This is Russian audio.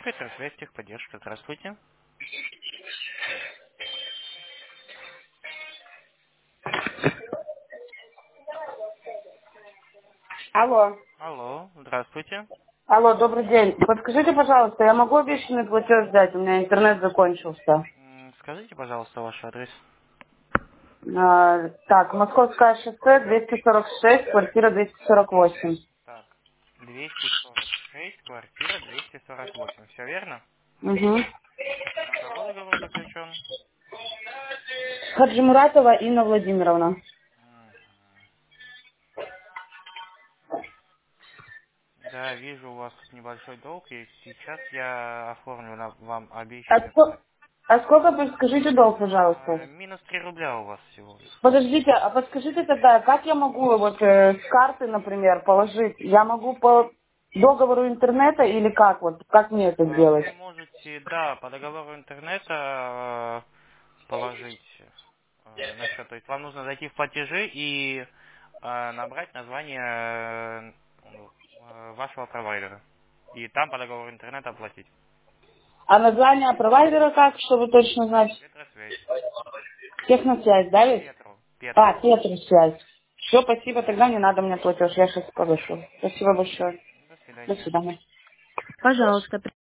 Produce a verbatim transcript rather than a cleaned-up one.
Петросвязь, техподдержка. Здравствуйте. Алло. Алло, здравствуйте. Алло, добрый день. Подскажите, пожалуйста, я могу обещанный платеж взять? У меня интернет закончился. М, Скажите, пожалуйста, ваш адрес. А, так, Московское шоссе, двести сорок шесть, квартира двести сорок восемь. Так, двести сорок шесть, квартира двести сорок восемь. Все верно? Угу. На кого договор заключен? Хаджимуратова Инна Владимировна. Мгм. Да, вижу, у вас тут небольшой долг, и сейчас я оформлю на- вам А, обещанный ско- платеж. а сколько, подскажите, долг, А, пожалуйста? минус три рубля у вас всего лишь. Подождите, а подскажите тогда, как я могу вот э, с карты, например, положить? Я могу по договору интернета или как вот, как мне это А, сделать? Вы можете, да, по договору интернета э, положить э, на счет. То есть вам нужно зайти в платежи и э, набрать название э, э, вашего провайдера. И там по договору интернета оплатить. А название провайдера как, чтобы точно знать? Петросвязь. Техносвязь, да ведь? Петру. Петру. А, Тетросвязь. Все, спасибо, тогда не надо мне платеж, я сейчас повышу. Спасибо большое. До До свидания. свидания. Пожалуйста,